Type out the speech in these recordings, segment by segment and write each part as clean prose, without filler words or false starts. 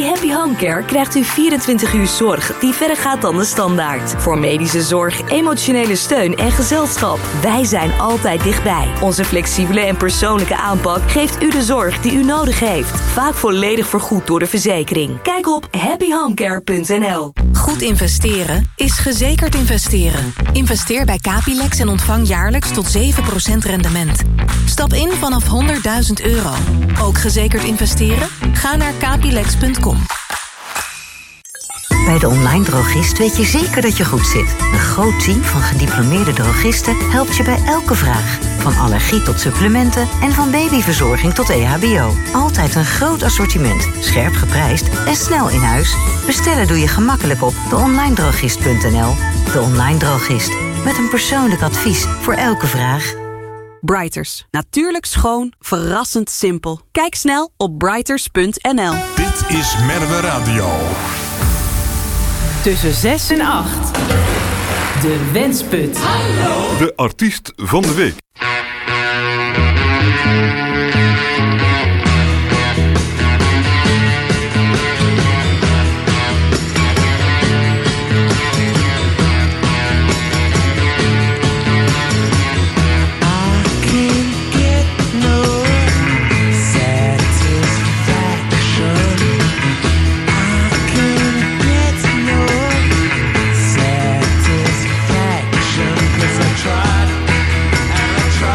Bij Happy Home Care krijgt u 24 uur zorg die verder gaat dan de standaard. Voor medische zorg, emotionele steun en gezelschap. Wij zijn altijd dichtbij. Onze flexibele en persoonlijke aanpak geeft u de zorg die u nodig heeft. Vaak volledig vergoed door de verzekering. Kijk op happyhomecare.nl. Goed investeren is gezekerd investeren. Investeer bij Capilex en ontvang jaarlijks tot 7% rendement. Stap in vanaf €100.000. Ook gezekerd investeren? Ga naar capilex.com. Bij de Online Drogist weet je zeker dat je goed zit. Een groot team van gediplomeerde drogisten helpt je bij elke vraag. Van allergie tot supplementen en van babyverzorging tot EHBO. Altijd een groot assortiment, scherp geprijsd en snel in huis. Bestellen doe je gemakkelijk op deonlinedrogist.nl. De Online Drogist. Met een persoonlijk advies voor elke vraag. Brighters. Natuurlijk schoon, verrassend simpel. Kijk snel op brighters.nl. Dit is Merwe Radio. Tussen 6 en 8. De Wensput. Hallo. De artiest van de week. Tried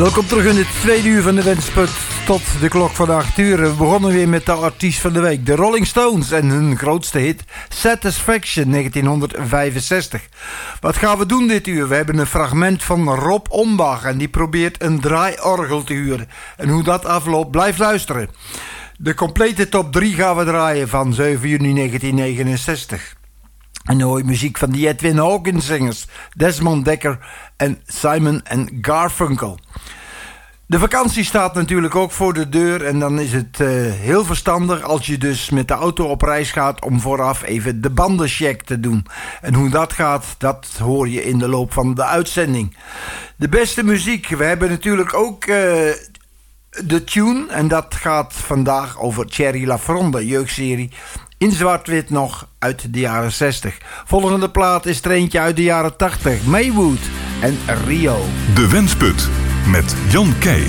Welkom terug in het tweede uur van de Wensput tot de klok van 8 uur. We begonnen weer met de artiest van de week, de Rolling Stones en hun grootste hit Satisfaction 1965. Wat gaan we doen dit uur? We hebben een fragment van Rob Ombach en die probeert een draaiorgel te huren. En hoe dat afloopt, blijf luisteren. De complete top 3 gaan we draaien van 7 juni 1969. En dan hoor je muziek van de Edwin Hawkins zingers, Desmond Dekker en Simon & Garfunkel. De vakantie staat natuurlijk ook voor de deur en dan is het heel verstandig als je dus met de auto op reis gaat om vooraf even de bandencheck te doen. En hoe dat gaat, dat hoor je in de loop van de uitzending. De beste muziek, we hebben natuurlijk ook de tune en dat gaat vandaag over Thierry Lafronde, jeugdserie. In zwart-wit nog uit de jaren 60. Volgende plaat is er eentje uit de jaren 80. Maywood en Rio. De Wensput met Jan Keij.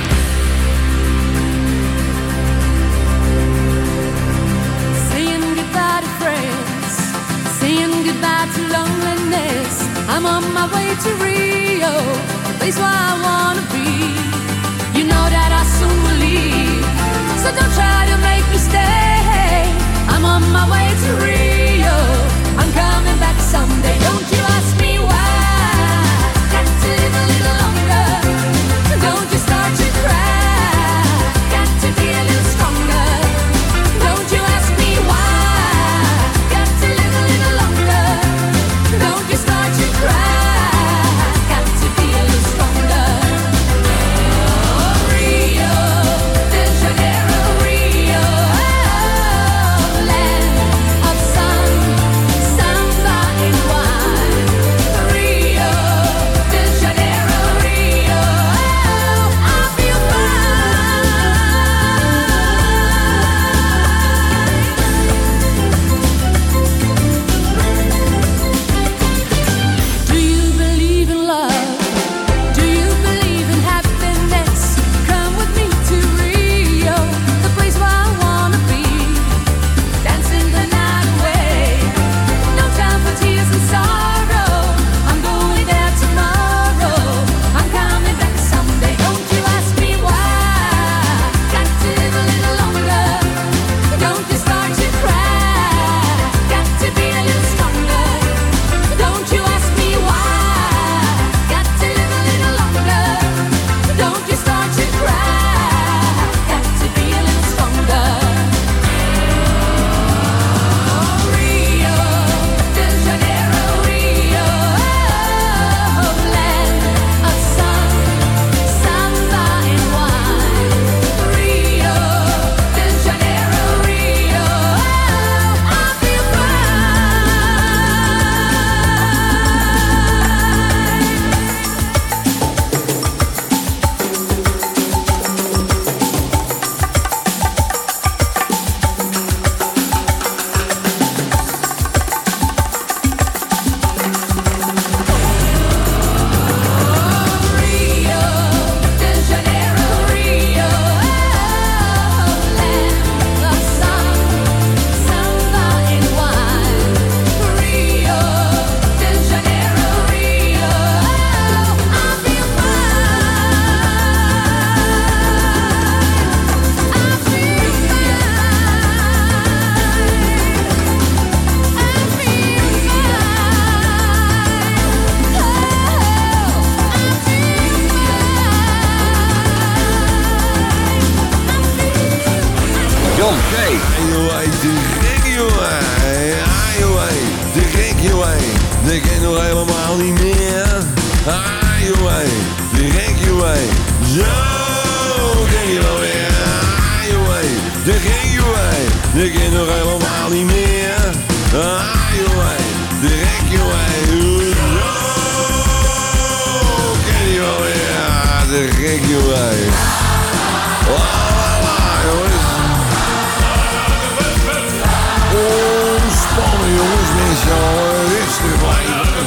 Saying goodbye to friends, saying goodbye to loneliness. I'm on my way to Rio, the place where I wanna be. You know that I soon will leave, so don't try to make me stay. I'm on my way to Rio, I'm coming back someday. Don't you ask me why, got to live a little longer. Don't you start to cry, got to be a little stronger. Don't you ask me why, got to live a little longer. Don't you start to cry, got to be a little stronger. Oh, Rio de Janeiro, Rio, oh, land of sun, samba and wine. Rio de Janeiro, Rio, oh, I feel fine. Do you believe in love? Do you believe in happiness? Come with me to Rio, the place where I wanna be. Dancing the night away, no time for tears and sorrow. I'm going there tomorrow, I'm coming back someday. Don't you ask me why, got to live a little longer. Don't you start to cry, got to be a little stronger. Don't you ask me why, got to live a little longer. Don't you start to cry, got to be a little stronger. Oh, Rio de Janeiro, Rio, oh, land of sun, samba and wine. Rio de Janeiro, Rio, oh, I feel Rio de Janeiro, Rio, oh, land of sun, samba and wine. Rio de Janeiro, Rio, oh, I feel Jan Keij. De gek, jongen. De gek, jongen. Dat ken nog helemaal niet meer. Jongen. De gek, jongen. Zo ken je wel weer. Jongen. De gek, jongen. Dat ken nog helemaal niet meer. Jongen. De gek, jongen. Zo ken je wel weer. De gek, jongen. Jongens. Ontspannen jongens, mensen, rustig blijven.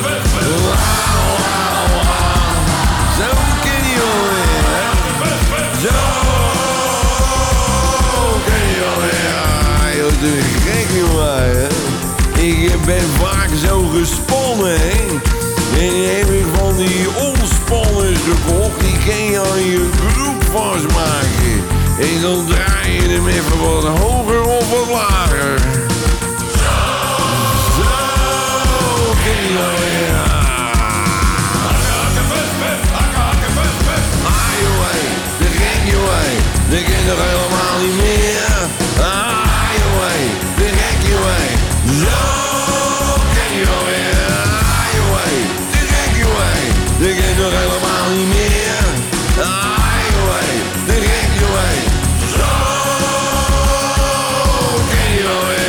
Zo ken je alweer, hè? Zo ken je alweer. Joh, de gek jongen, hè? Ik ben vaak zo gespannen, hè? En dan heb ik van die ontspannen de klok, die kan je aan je broek vastmaken. En dan draai je hem even wat hoger of wat lager. Zo, kan je nou weer. Ah, joh, de gek, joh, dat kan nog helemaal niet meer. Ah, joh, de gek, joh. Zo, kan je nou weer. Ah, joh, de gek, joh. Dat kan nog helemaal niet meer. Ah, joh, de gek, joh. Zo, kan je nou weer.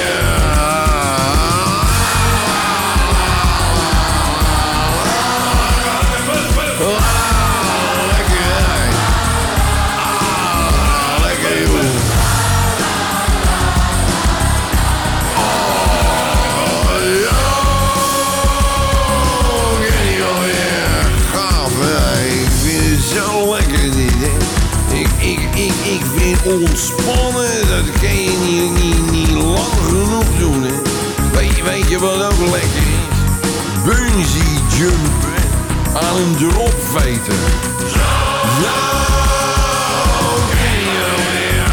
Ik vind ontspannen, dat kan je niet lang genoeg doen, hè. Weet je wat ook lekker is? Bungee jumpen aan een dropveter. Zo, kan je weer.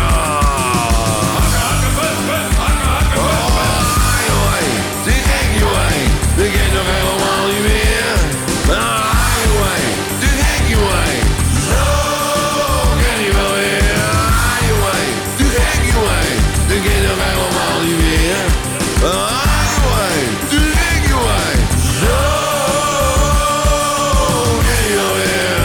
Te gek, joh, dat kan nog helemaal niet meer. Ah, joh, te gek, joh. Zo kan je wel weer. Dat kan nog helemaal niet meer. Ah, joh, de gek, joh. Zo kan je weer.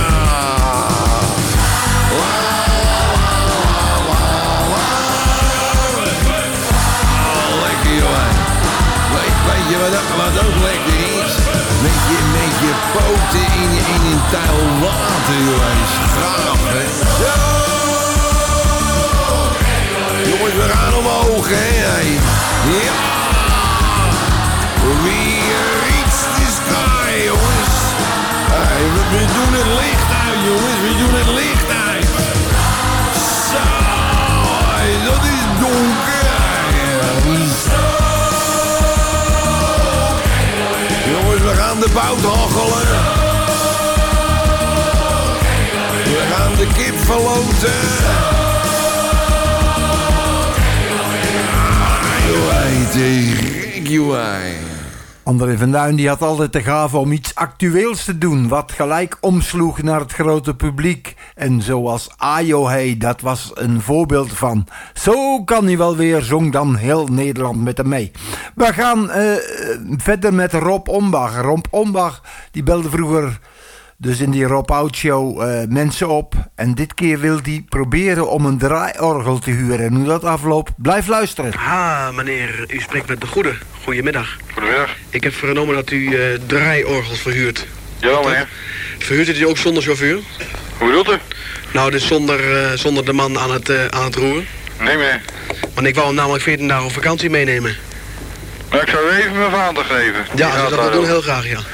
Lekker, joh. Weet je wat ook lekker is? Met je poten in een tuil water, joh. Is gaaf, hè? Zo. Jongens, we gaan omhoog, hè? Ja! We reach the sky, jongens. Hey, we doen het licht uit, jongens. We doen het licht uit. Zo, dat is donker. Jongens, we gaan de bout hachelen. We gaan de kip verloten. André van Duin die had altijd de gave om iets actueels te doen, wat gelijk omsloeg naar het grote publiek. En zoals Ajo Hey, dat was een voorbeeld van. Zo kan hij wel weer, zong dan heel Nederland met hem mee. We gaan verder met Rob Ombach. Rob Ombach die belde vroeger dus in die Rob Out Show mensen op. En dit keer wil hij proberen om een draaiorgel te huren. En hoe dat afloopt, blijf luisteren. Ah, meneer, u spreekt met de Goede. Goedemiddag. Goedemiddag. Ik heb vernomen dat u draaiorgels verhuurt. Ja, meneer. Verhuurt u die ook zonder chauffeur? Hoe bedoelt u? Nou, dus zonder de man aan het roeren? Nee, meneer. Want ik wou hem namelijk 14 dagen op vakantie meenemen. Maar ik zou u even mijn vader geven. Ja, als u dat wil doen, heel graag, ja.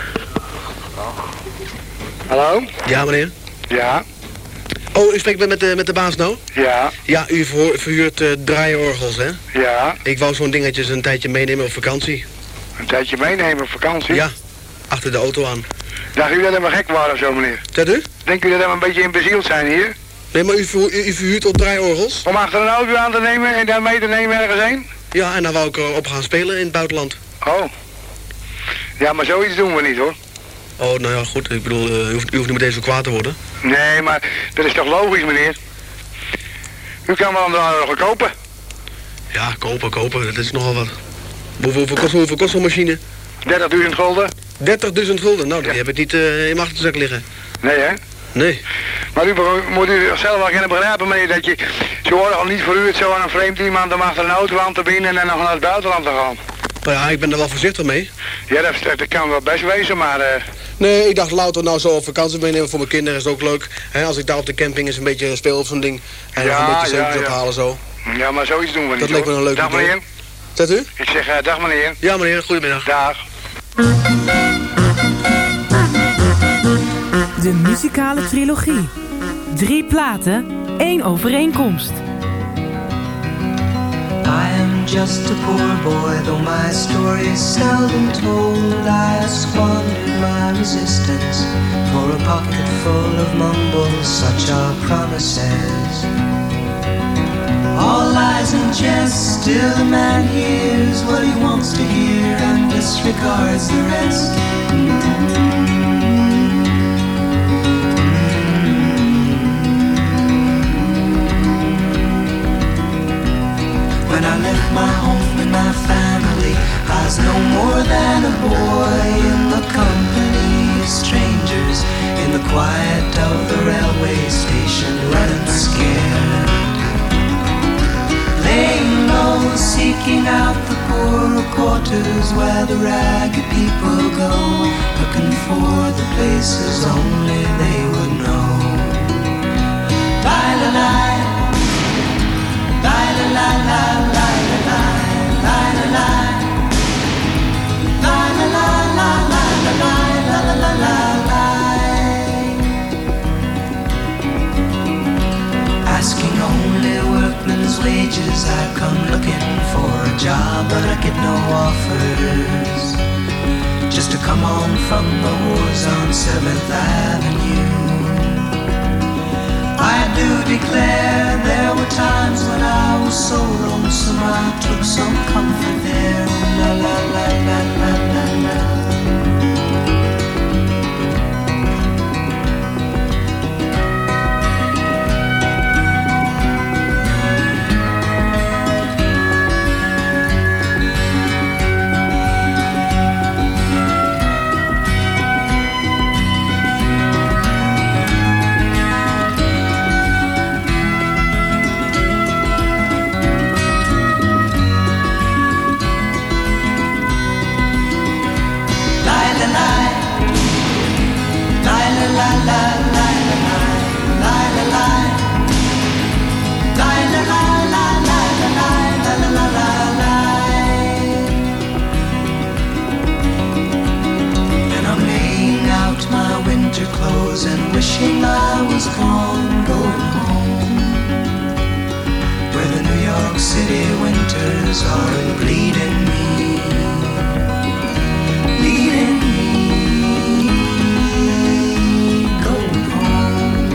Hallo? Ja, meneer? Ja. Oh, u spreekt met de baas nou? Ja. Ja, u verhuurt draaiorgels, hè? Ja. Ik wou zo'n dingetje een tijdje meenemen op vakantie. Een tijdje meenemen op vakantie? Ja, achter de auto aan. Dacht u dat helemaal gek waren of zo, meneer? Zet u? Denkt u dat we een beetje imbezield zijn hier? Nee, maar u verhuurt op draaiorgels? Om achter een auto aan te nemen en dan mee te nemen ergens heen? Ja, en dan wou ik erop gaan spelen in het buitenland. Oh. Ja, maar zoiets doen we niet, hoor. Oh, nou ja, goed. Ik bedoel, u hoeft niet meteen zo kwaad te worden. Nee, maar dat is toch logisch, meneer? U kan wel een draaiorgel kopen. Ja, kopen. Dat is nogal wat. Hoeveel kost zo'n machine? 30.000 gulden. 30.000 gulden? Nou, die heb ik niet in mijn achterzak liggen. Nee, hè? Nee. Maar u moet u zelf wel kunnen begrijpen, meneer, dat je zo'n orgel niet verhuurt zo aan een vreemd iemand om achter een auto aan te binden en dan nog naar het buitenland te gaan. Nou ja, ik ben er wel voorzichtig mee. Ja, dat kan wel best wezen, maar... Nee, ik dacht louter nou zo op vakantie meenemen voor mijn kinderen is ook leuk. He, als ik daar op de camping eens een beetje speel of zo'n ding. En nog een beetje zeepjes ophalen zo. Ja, maar zoiets doen we niet. Dat leek me een leuk idee. Dag meneer. Zet u? Ik zeg dag meneer. Ja meneer, goedemiddag. Dag. De muzikale trilogie. 3 platen, 1 overeenkomst. I am just a poor boy, though my story is seldom told. I squandered my resistance for a pocket full of mumbles, such are promises. All lies and jest, still a man hears what he wants to hear and disregards the rest. When I left my home and my family, I was no more than a boy in the company of strangers, in the quiet of the railway station, running scared. Laying low, seeking out the poorer quarters where the ragged people go, looking for the places only they would know. Bye la la, bye la la la, bye la la, bye la la, bye la la la, la la la la la la. Asking only workmen's wages, I come looking for a job, but I get no offers. Just to come home from the wars on 7th Avenue. I do declare there were times when I was so lonesome I took some comfort there. La la la la la la la. Clothes and wishing I was gone, going home, where the New York City winters are bleeding me, bleeding me, going home.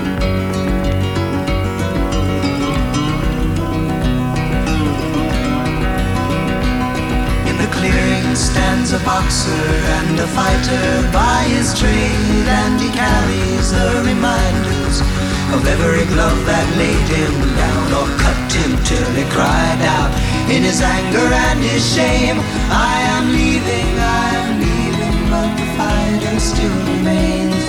In the clearing stands a boxer and a fighter by his trade, and he carries the reminders of every glove that laid him down or cut him till he cried out in his anger and his shame, I am leaving, but the fighter still remains.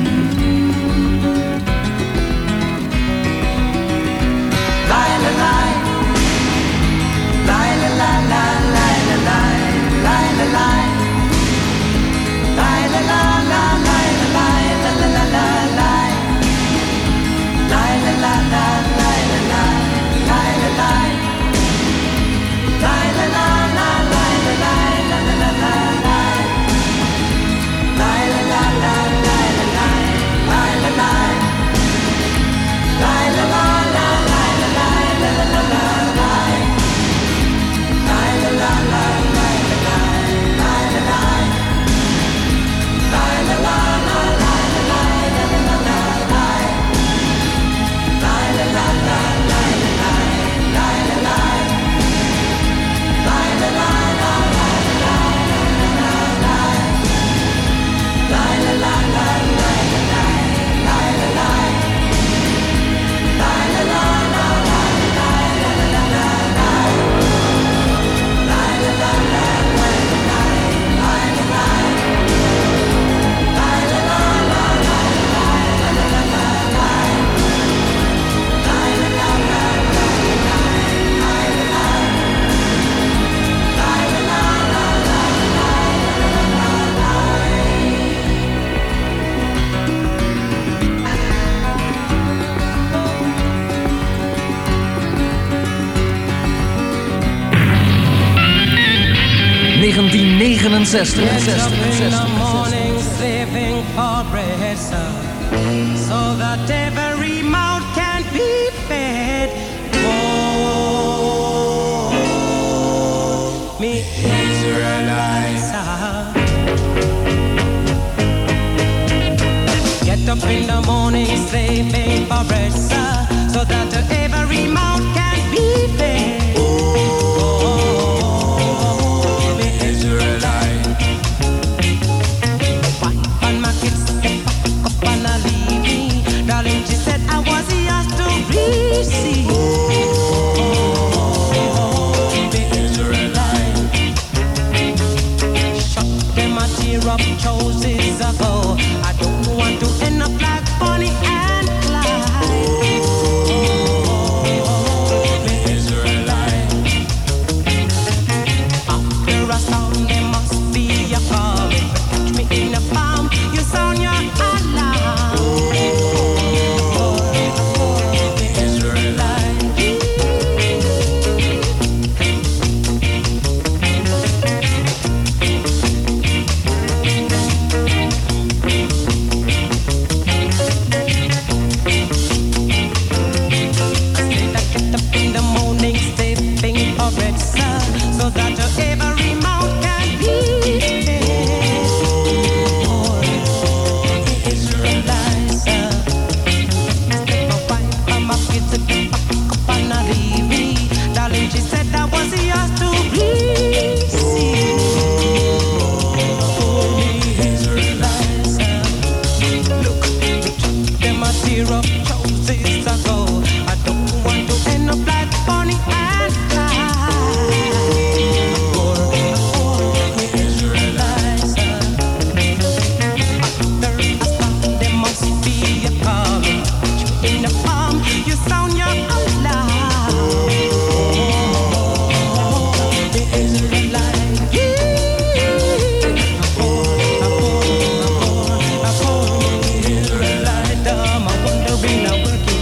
Lie la lie, lie la la la, lie la lie, lie la lie, lie la la la, lie la lie, la la la la lie, lie la la la, lie la lie, lie la lie, lie la la la, lie la lie, la la la la lie, lie la la la, lie la lie, lie la lie, lie la la la, lie la lie, la la la la lie, lie la la la, lie la lie, lie la lie. So that every mouth can be fed. Oh. in the morning slaving for bread, sir, so that every mouth can be fed. Oh, the Israelite. Wife and my kids, they pack up and I leave me. Darling, she said I was yours to receive. The Israelite. Shut them a tear up choices ago. I don't want to end up like Bonnie and Clyde. The Israelite. After a sound, there must be a call. If you catch me in a palm, you sound your alarm. The Israelite. In the morning, stepping for bread, sir, so that every mouth can be fed. The Israelites, sir. My wife and my kids, they pack up and I leave me. Darling, she said I was yours to receive. The Israelites, sir. Look, them a tear up choices ago. I don't want to end up like Bonnie and Clyde. The Israelites. After a storm, there must be a calm. In the palm, you sound your alarm. The Israelites. The Israelites. I'm wondering, I'm working.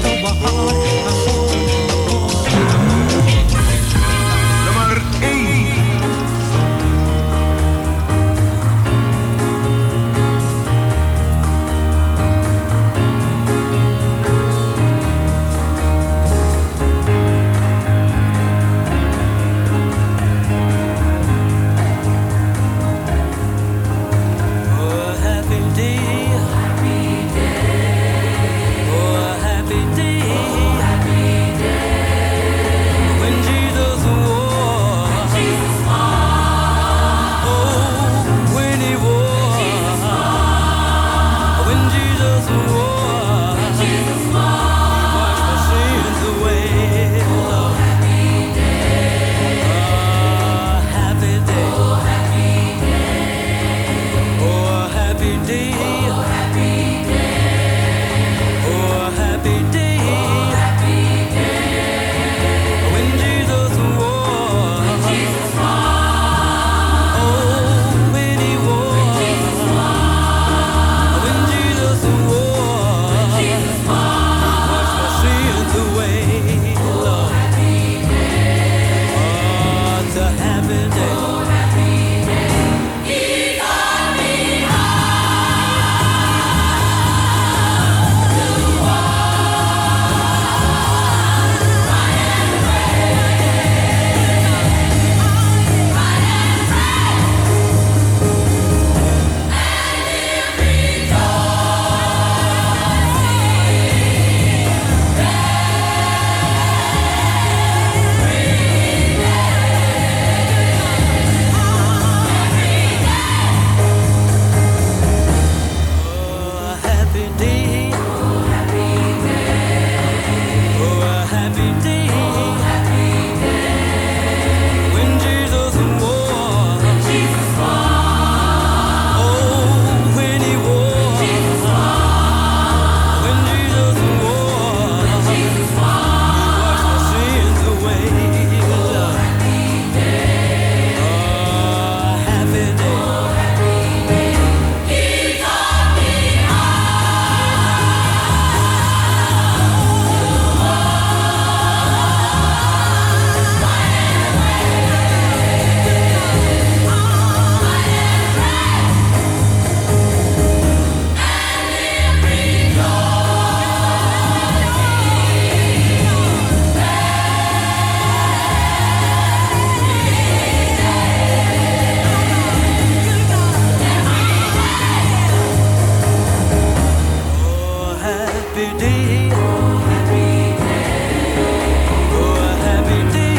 happy day. Oh, happy day. Oh, a happy day.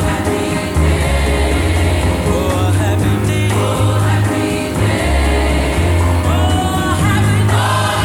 Oh, a happy day. Oh, happy day. Oh, happy day.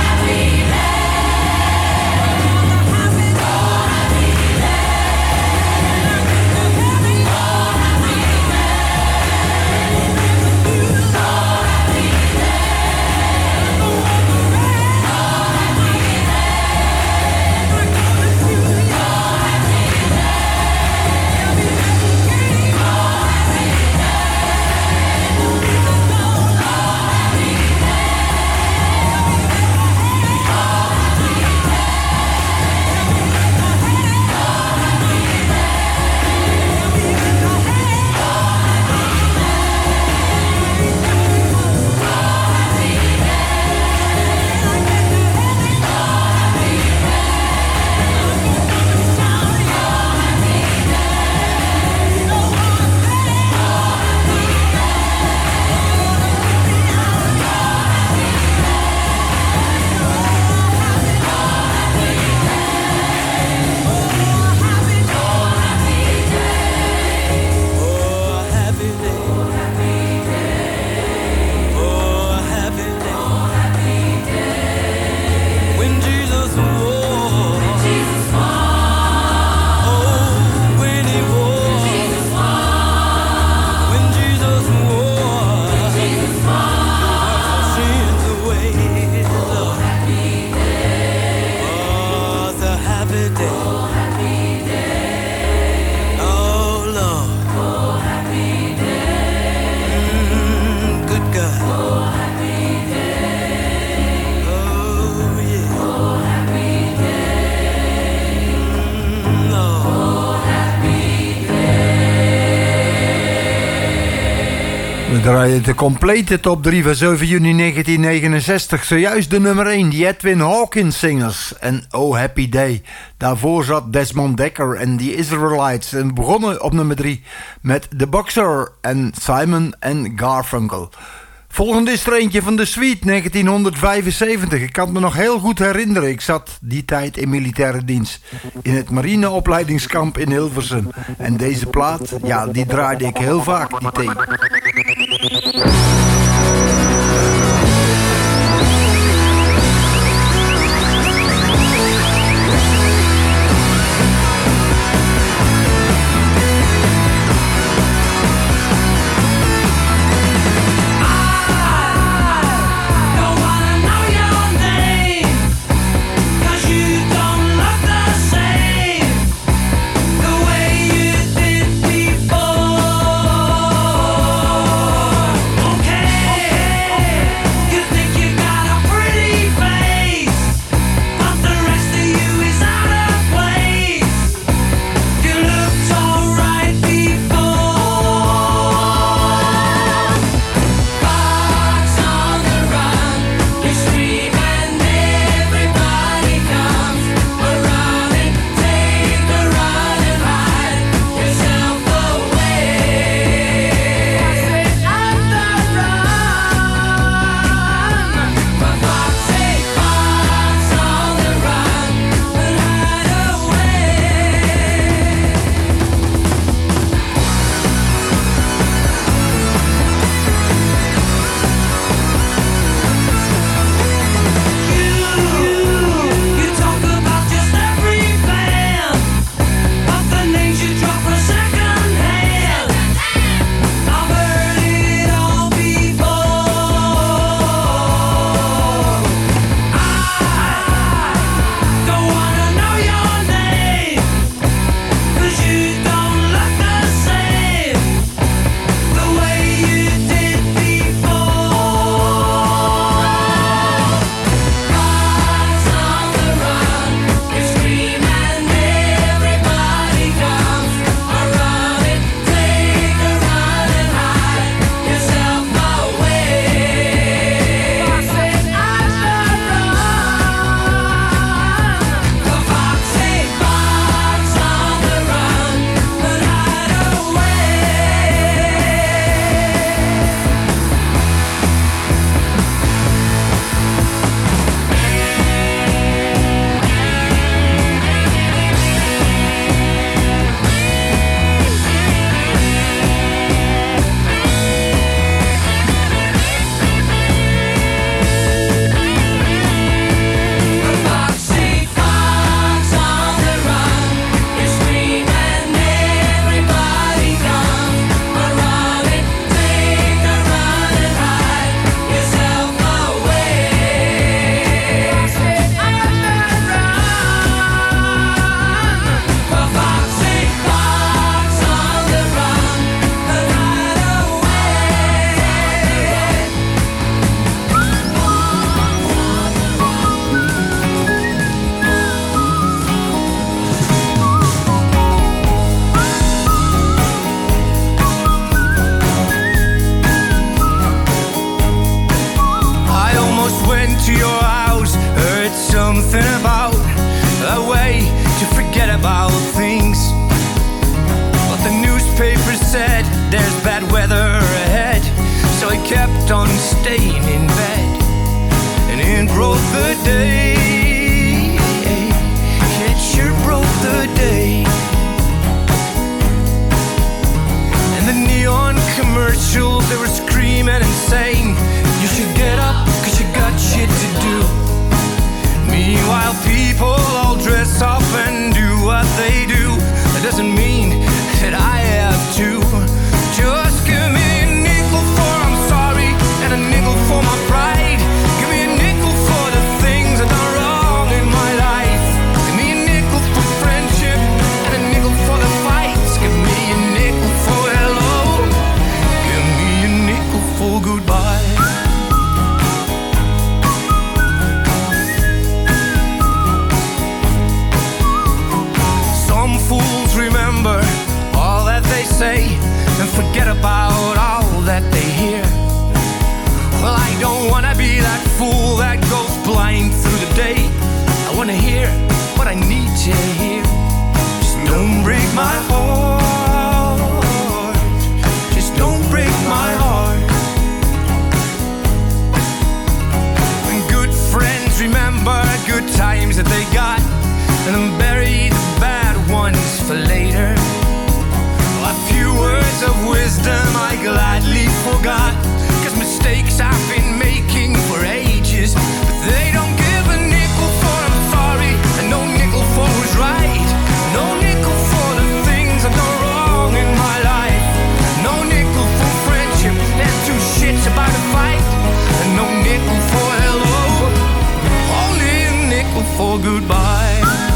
We draaien de complete top 3 van 7 juni 1969. Zojuist de nummer 1, die Edwin Hawkins Singers en Oh Happy Day. Daarvoor zat Desmond Dekker en The Israelites. En begonnen op nummer 3 met The Boxer en Simon and Garfunkel. Volgende is er eentje van de Suite 1975. Ik kan het me nog heel goed herinneren. Ik zat die tijd in militaire dienst in het marineopleidingskamp in Hilversum. En deze plaat, ja, die draaide ik heel vaak, die tape. Okay. talking about a way to forget about things. But the newspaper said there's bad weather ahead, so he kept on staying in bed. And it broke the day. It sure broke the day. And the neon commercials, they were screaming and saying, you should get up, cause you got shit to do. Meanwhile, people all dress up and do what they do. That doesn't mean that I have to. Just give me a nickel for I'm sorry, and a nickel for my pride. Give me a nickel for the things I've done wrong in my life. Give me a nickel for friendship, and a nickel for the fights. Give me a nickel for hello. Give me a nickel for goodbye. Fools remember all that they say and forget about all that they hear. Well, I don't wanna be that fool that goes blind through the day. I wanna hear what I need to hear. Just don't break my heart. Just don't break my heart. And good friends remember good times that they got and then bury the bad ones for later. A few words of wisdom I gladly forgot, cause mistakes I've been making for ages. But they don't give a nickel for I'm sorry, and no nickel for who's right. No nickel for the things I've done wrong in my life. No nickel for friendship and two shits about a fight. And no nickel for hello, only a nickel for goodbye.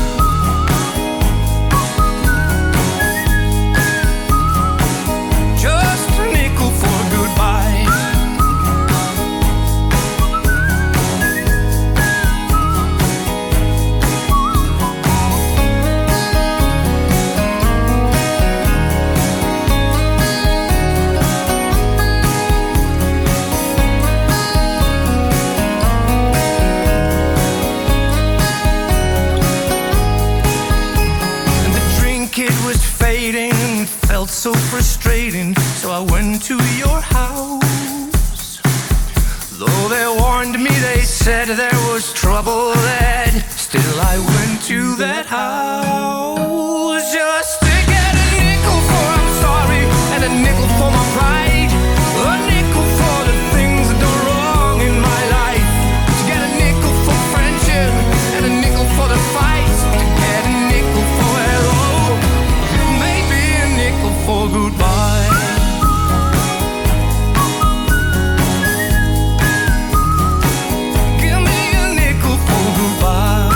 So frustrating, so I went to your house. Though they warned me, they said there was trouble ahead, still I went to that house just to get a nickel for I'm sorry, and a nickel for my pride. A nickel for the things I've done wrong in my life. To get a nickel for friendship, and a nickel for the fight. To get a nickel for hello, maybe a nickel for goodbye. Give me a nickel for goodbye.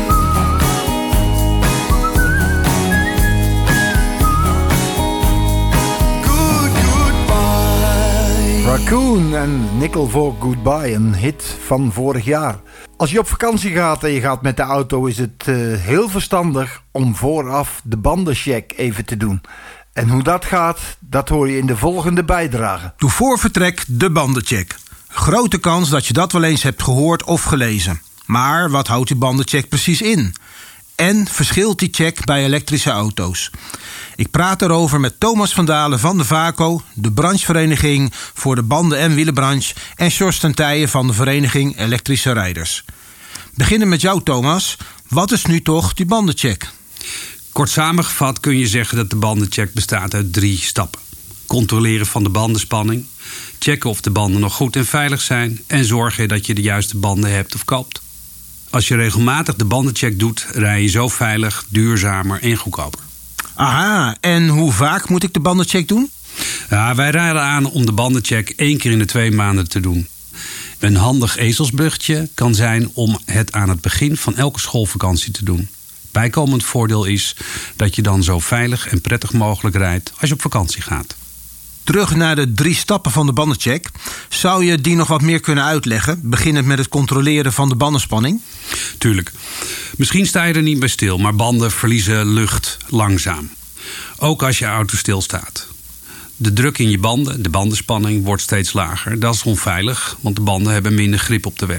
Goodbye. Raccoon en Nickel for Goodbye, een hit van vorig jaar. Als je op vakantie gaat en je gaat met de auto, is het heel verstandig om vooraf de bandencheck even te doen. En hoe dat gaat, dat hoor je in de volgende bijdrage. Doe voor vertrek de bandencheck. Grote kans dat je dat wel eens hebt gehoord of gelezen. Maar wat houdt die bandencheck precies in? En verschilt die check bij elektrische auto's? Ik praat erover met Thomas van Dalen van de VACO, de branchevereniging voor de banden- en wielenbranche, en Sjors ten Tijen van de vereniging Elektrische Rijders. Beginnen met jou, Thomas. Wat is nu toch die bandencheck? Kort samengevat kun je zeggen dat de bandencheck bestaat uit 3 stappen. Controleren van de bandenspanning, checken of de banden nog goed en veilig zijn en zorgen dat je de juiste banden hebt of koopt. Als je regelmatig de bandencheck doet, rij je zo veilig, duurzamer en goedkoper. Aha, en hoe vaak moet ik de bandencheck doen? Ja, wij raden aan om de bandencheck 1 keer in de 2 maanden te doen. Een handig ezelsbruggetje kan zijn om het aan het begin van elke schoolvakantie te doen. Bijkomend voordeel is dat je dan zo veilig en prettig mogelijk rijdt als je op vakantie gaat. Terug naar de 3 stappen van de bandencheck. Zou je die nog wat meer kunnen uitleggen? Beginnend met het controleren van de bandenspanning? Tuurlijk. Misschien sta je er niet bij stil, maar banden verliezen lucht langzaam. Ook als je auto stilstaat. De druk in je banden, de bandenspanning, wordt steeds lager. Dat is onveilig, want de banden hebben minder grip op de weg.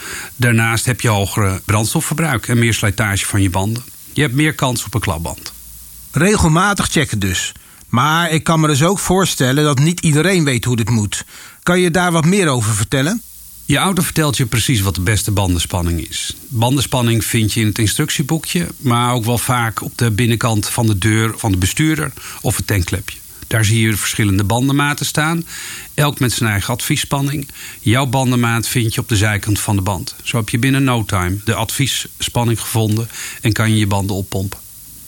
Daarnaast heb je hogere brandstofverbruik en meer slijtage van je banden. Je hebt meer kans op een klapband. Regelmatig checken dus. Maar ik kan me dus ook voorstellen dat niet iedereen weet hoe dit moet. Kan je daar wat meer over vertellen? Je auto vertelt je precies wat de beste bandenspanning is. Bandenspanning vind je in het instructieboekje, maar ook wel vaak op de binnenkant van de deur van de bestuurder of het tankklepje. Daar zie je verschillende bandenmaten staan, elk met zijn eigen adviesspanning. Jouw bandenmaat vind je op de zijkant van de band. Zo heb je binnen no time de adviesspanning gevonden en kan je je banden oppompen.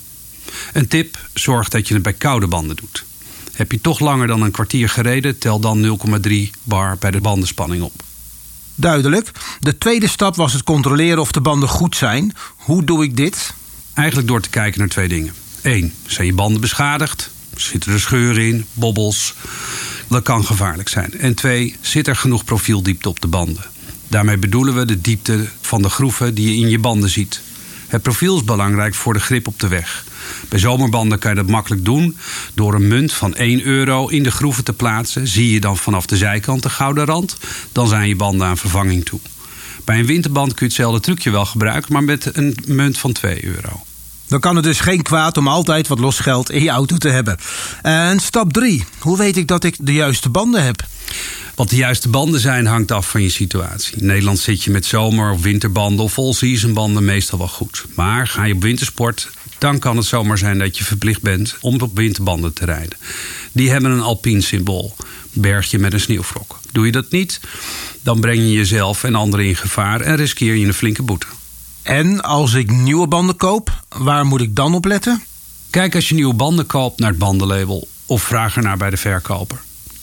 Een tip, zorg dat je het bij koude banden doet. Heb je toch langer dan een kwartier gereden, tel dan 0,3 bar bij de bandenspanning op. Duidelijk. De tweede stap was het controleren of de banden goed zijn. Hoe doe ik dit? Eigenlijk door te kijken naar 2 dingen. 1. Zijn je banden beschadigd? Zitten er scheuren in? Bobbels? Dat kan gevaarlijk zijn. En 2. Zit er genoeg profieldiepte op de banden? Daarmee bedoelen we de diepte van de groeven die je in je banden ziet. Het profiel is belangrijk voor de grip op de weg. Bij zomerbanden kan je dat makkelijk doen door een munt van €1 in de groeven te plaatsen. Zie je dan vanaf de zijkant de gouden rand, dan zijn je banden aan vervanging toe. Bij een winterband kun je hetzelfde trucje wel gebruiken, maar met een munt van €2. Dan kan het dus geen kwaad om altijd wat los geld in je auto te hebben. En stap 3. Hoe weet ik dat ik de juiste banden heb? Wat de juiste banden zijn, hangt af van je situatie. In Nederland zit je met zomer- of winterbanden of all-season banden meestal wel goed. Maar ga je op wintersport, dan kan het zomaar zijn dat je verplicht bent om op winterbanden te rijden. Die hebben een alpien symbool, bergje met een sneeuwvlok. Doe je dat niet, dan breng je jezelf en anderen in gevaar en riskeer je een flinke boete. En als ik nieuwe banden koop, waar moet ik dan op letten? Kijk als je nieuwe banden koopt naar het bandenlabel of vraag ernaar bij de verkoper.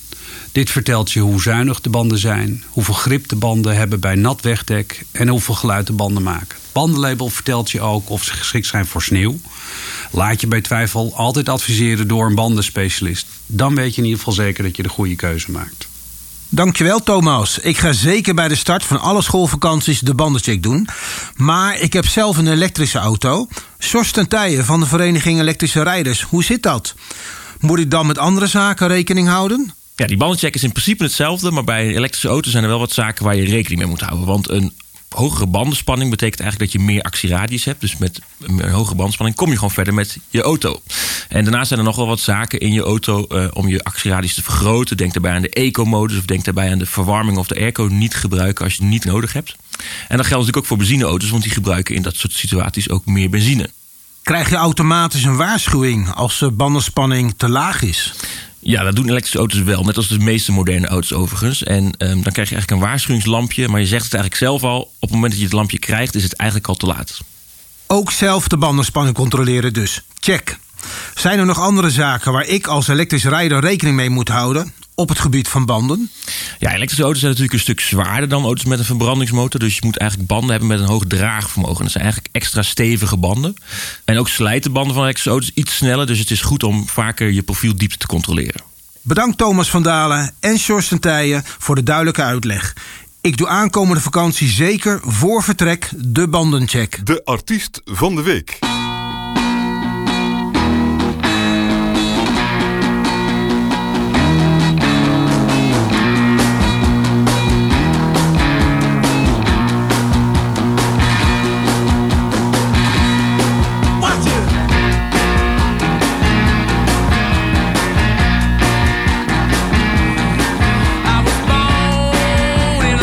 Dit vertelt je hoe zuinig de banden zijn, hoeveel grip de banden hebben bij nat wegdek en hoeveel geluid de banden maken. Het bandenlabel vertelt je ook of ze geschikt zijn voor sneeuw. Laat je bij twijfel altijd adviseren door een bandenspecialist. Dan weet je in ieder geval zeker dat je de goede keuze maakt. Dankjewel Thomas. Ik ga zeker bij de start van alle schoolvakanties de bandencheck doen. Maar ik heb zelf een elektrische auto. Sjors ten Tijen van de Vereniging Elektrische Rijders. Hoe zit dat? Moet ik dan met andere zaken rekening houden? Ja, die bandencheck is in principe hetzelfde, maar bij een elektrische auto zijn er wel wat zaken waar je rekening mee moet houden. Want een hogere bandenspanning betekent eigenlijk dat je meer actieradius hebt. Dus met een hogere bandenspanning kom je gewoon verder met je auto. En daarnaast zijn er nog wel wat zaken in je auto om je actieradius te vergroten. Denk daarbij aan de eco-modus of denk daarbij aan de verwarming of de airco niet gebruiken als je het niet nodig hebt. En dat geldt natuurlijk ook voor benzineauto's, want die gebruiken in dat soort situaties ook meer benzine. Krijg je automatisch een waarschuwing als de bandenspanning te laag is? Ja, dat doen elektrische auto's wel. Net als de meeste moderne auto's overigens. En dan krijg je eigenlijk een waarschuwingslampje. Maar je zegt het eigenlijk zelf al. Op het moment dat je het lampje krijgt, is het eigenlijk al te laat. Ook zelf de bandenspanning controleren dus. Check. Zijn er nog andere zaken waar ik als elektrisch rijder rekening mee moet houden op het gebied van banden? Ja, elektrische auto's zijn natuurlijk een stuk zwaarder dan auto's met een verbrandingsmotor. Dus je moet eigenlijk banden hebben met een hoog draagvermogen. Dat zijn eigenlijk extra stevige banden. En ook slijten banden van elektrische auto's iets sneller. Dus het is goed om vaker je profieldiepte te controleren. Bedankt Thomas van Dalen en Sjors ten Tijen voor de duidelijke uitleg. Ik doe aankomende vakantie zeker voor vertrek de bandencheck. De artiest van de week.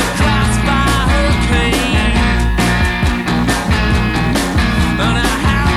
And I have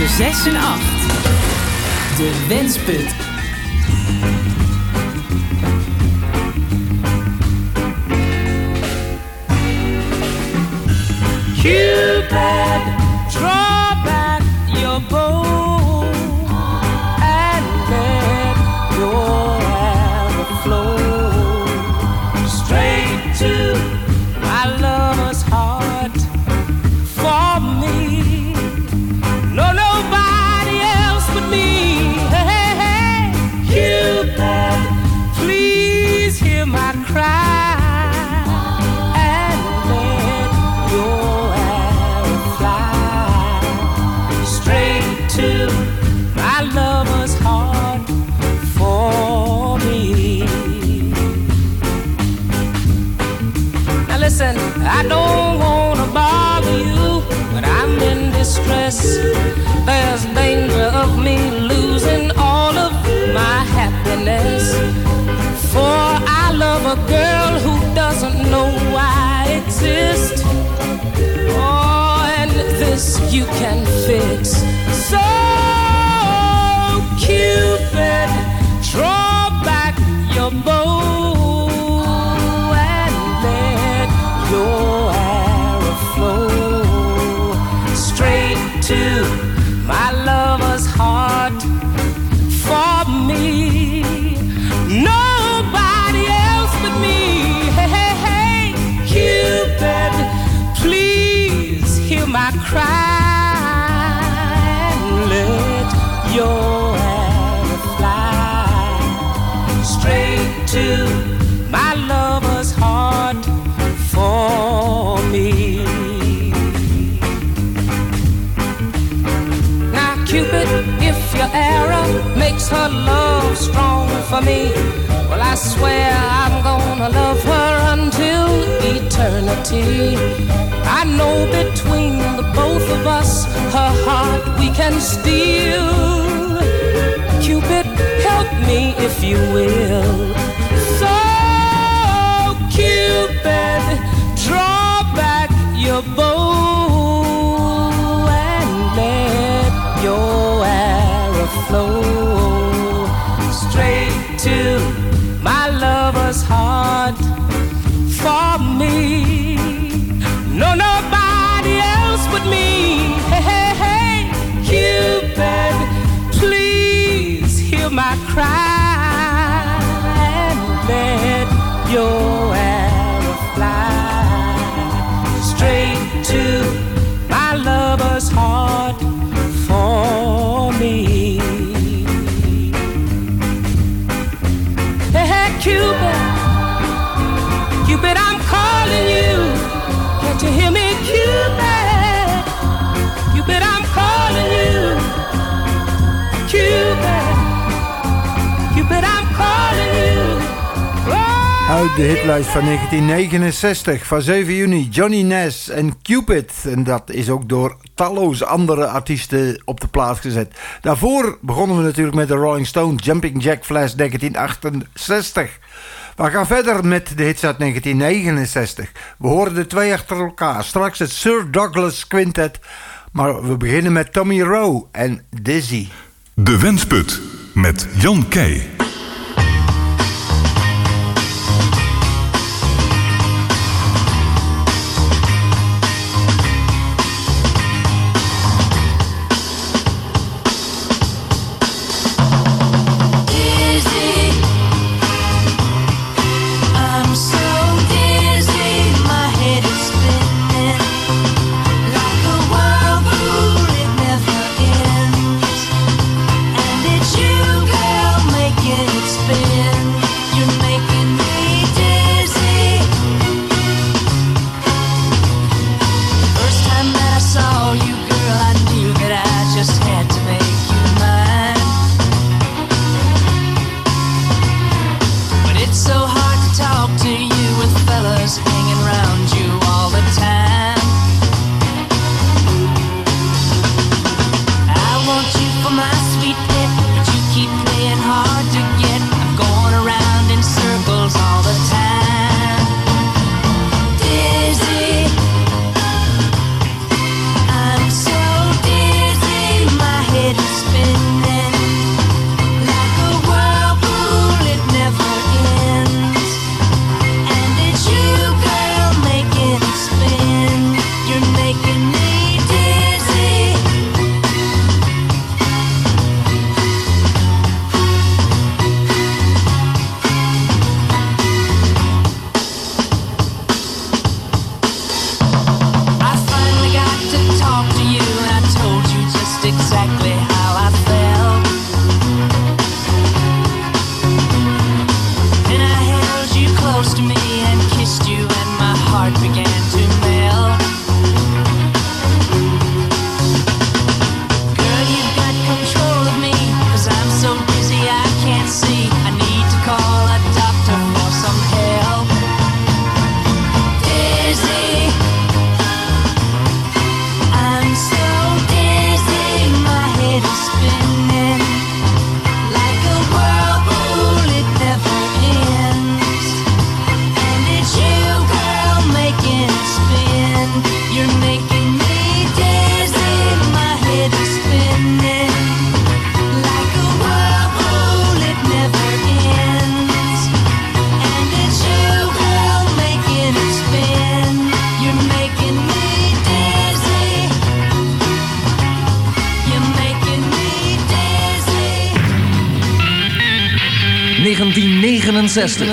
tussen 6 en 8. De Wensput. Cupid, draw back your bow and let your arrow flow straight to my lover's heart. For me, no nobody else but me. Hey, hey, hey. Cupid, please hear my cry and let your arrow fly straight to my lover's heart for me. Now listen, I don't wanna bother you, but I'm in distress. There's danger of me losing all of my happiness. For I love a girl who doesn't know I exist. Oh, and this you can fix. So, Cupid, draw back your bow and let your arrow flow straight to my lover's heart for me. Nobody else but me. Hey, hey, hey, Cupid, please hear my cry and let your arrow fly straight to my lover's heart for me. Now, Cupid, if your arrow makes her love strong for me, well, I swear I'm gonna love her until eternity. I know between the both of us, her heart we can steal. Cupid, help me if you will. So, Cupid, draw back your bow and let your arrow flow straight to my lover's heart for me. No, nobody else but me. Hey, hey, hey, Cupid, please hear my cry and let your arrow fly straight to my lover's heart for me. Hey, hey, Cupid, Cupid, I'm calling you. Can't you hear me, Cupid? Cupid, I'm calling you. Cupid, Cupid, I'm calling you. Oh, Uit de hitlijst van 1969 van 7 juni. Johnny Nash en Cupid. En dat is ook door talloze andere artiesten op de plaats gezet. Daarvoor begonnen we natuurlijk met de Rolling Stones, Jumping Jack Flash 1968. We gaan verder met de hits uit 1969. We horen de twee achter elkaar. Straks het Sir Douglas Quintet. Maar we beginnen met Tommy Rowe en Dizzy. De Wensput met Jan Keij. Making 1969.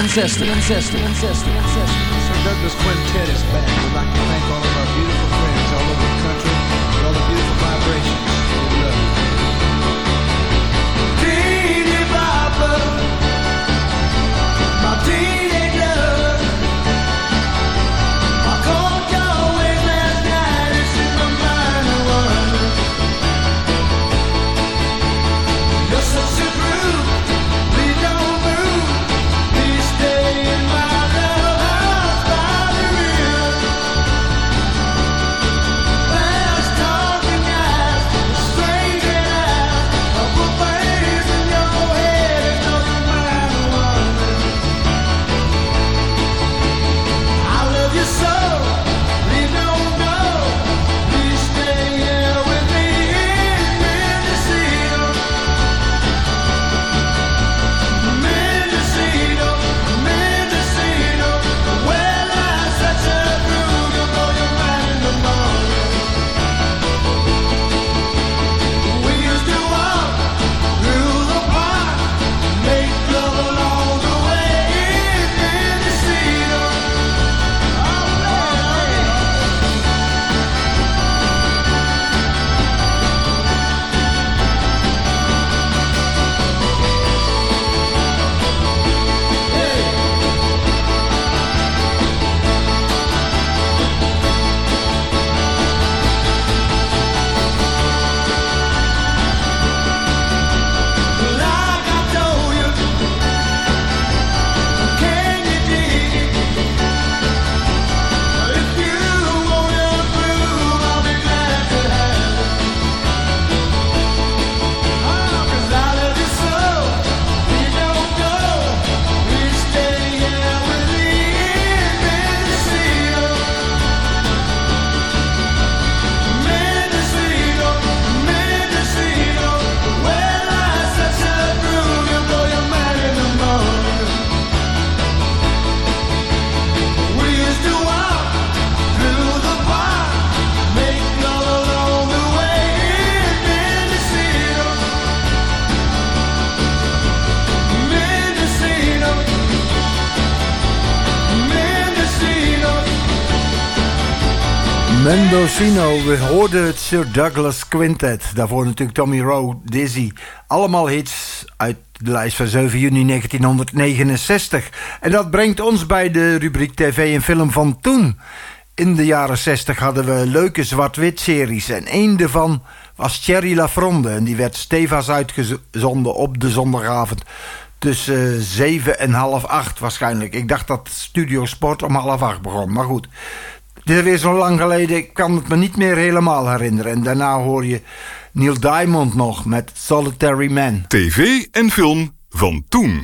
Douglas Quintet is back. We'd like to thank all of our beautiful friends all over the country for all the beautiful vibrations. We love you. Teeny Papa, my teenage love, I called your way last night. It's in my mind a wonder. You're such a groove, please don't move, please stay in my love house by the river. Last talking eyes, strange eyes, I put my hands in your head, it's no mind a wonder. I love you so, please don't go, please stay here with me in Mendocino. Mendocino, Mendocino, well I'm such a groove, you'll blow your mind in the morning. We used to walk through the park, make love along the way in Mendocino. Oh Lord, like I told you, can you dig it? If you wanna prove, I'll be glad to have it. Oh, 'cause I love you so, please don't go, please stay here with me in Mendocino. Mendocino, Mendocino, well I'm such a groove, you'll blow your mind in the morning. We used to walk through the park, make love along the way in Mendocino. Mendocino, Mendocino. Mendocino, we hoorden het Sir Douglas Quintet. Daarvoor natuurlijk Tommy Rowe, Dizzy. Allemaal hits uit de lijst van 7 juni 1969. En dat brengt ons bij de rubriek TV en film van toen. In de jaren 60 hadden we leuke zwart-wit series. En één daarvan was Thierry Lafronde. En die werd stevast uitgezonden op de zondagavond. Tussen 7 en half 8 waarschijnlijk. Ik dacht dat Studio Sport om half 8 begon. Maar goed, dit is weer zo lang geleden. Ik kan het me niet meer helemaal herinneren. En daarna hoor je Neil Diamond nog met Solitary Man. TV en film van toen.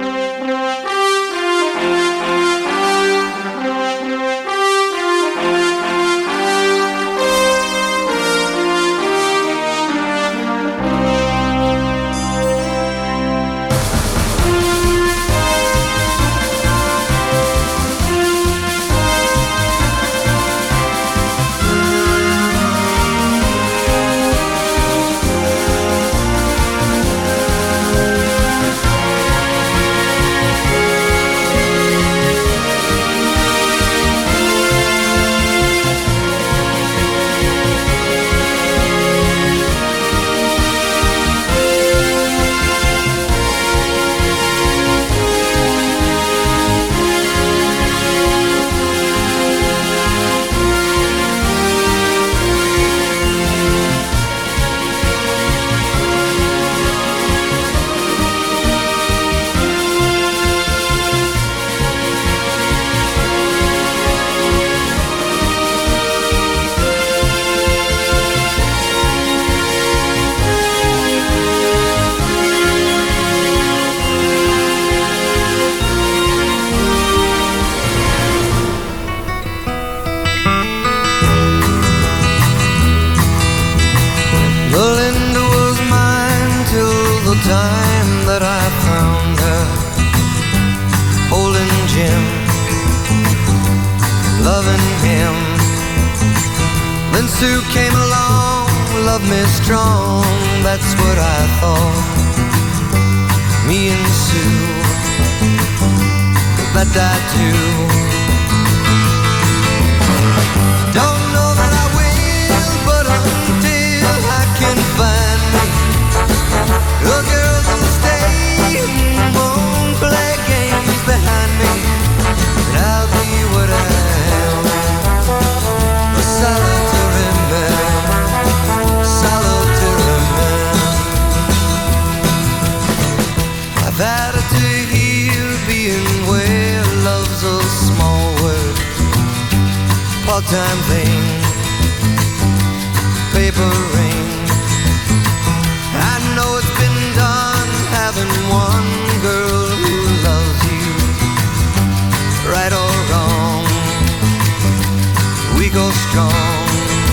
time that I found her holding Jim, loving him. Then Sue came along, loved me strong, that's what I thought. Me and Sue I die too. Don't know that I will, but until I can find me a girl that'll stay and won't play games behind me, then I'll be what I am, a solitary man, solitary man. I've had it to hear being where love's a small word, part-time thing, paper ring. I know it's been done having one girl who loves you, right or wrong, weak or strong.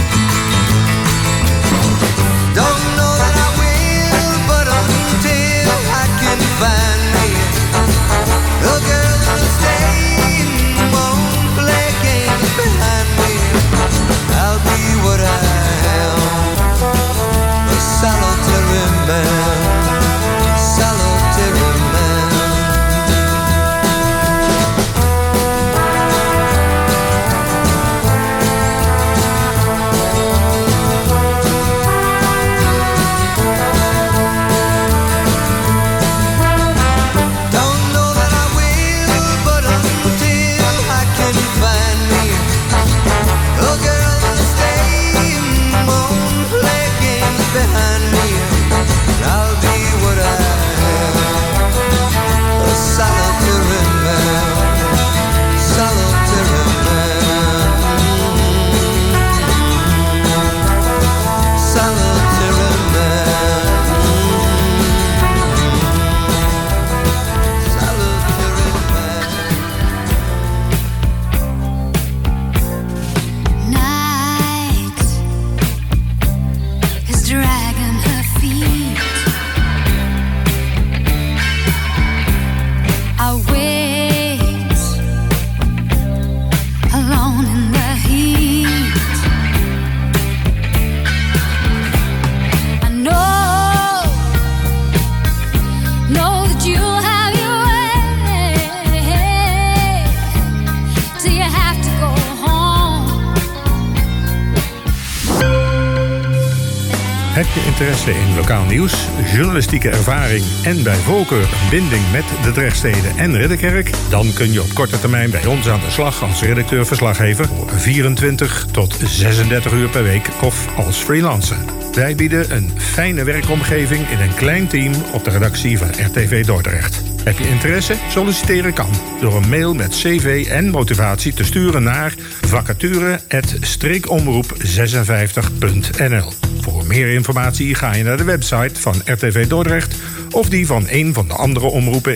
Don't know that I will, but until I can find me a girl that'll stay and won't play games behind me, I'll be what I am, a solitary man, solitary man. Don't know that I will, but until I can find me a girl that'll stay and won't play games behind me, I'll be what I am, a solitary man, solitary man, solitary man, solitary man. Night is dragging her feet. I wait alone in the heat. I know that you'll have your way till you have to go home. Heb je interesse in lokaal nieuws, journalistieke ervaring en bij voorkeur een binding met de Drechtsteden en Ridderkerk? Dan kun je op korte termijn bij ons aan de slag als redacteur-verslaggever voor 24 tot 36 uur per week of als freelancer. Wij bieden een fijne werkomgeving in een klein team op de redactie van RTV Dordrecht. Heb je interesse? Solliciteren kan door een mail met cv en motivatie te sturen naar vacature@streekomroep56.nl. Voor meer informatie ga je naar de website van RTV Dordrecht of die van een van de andere omroepen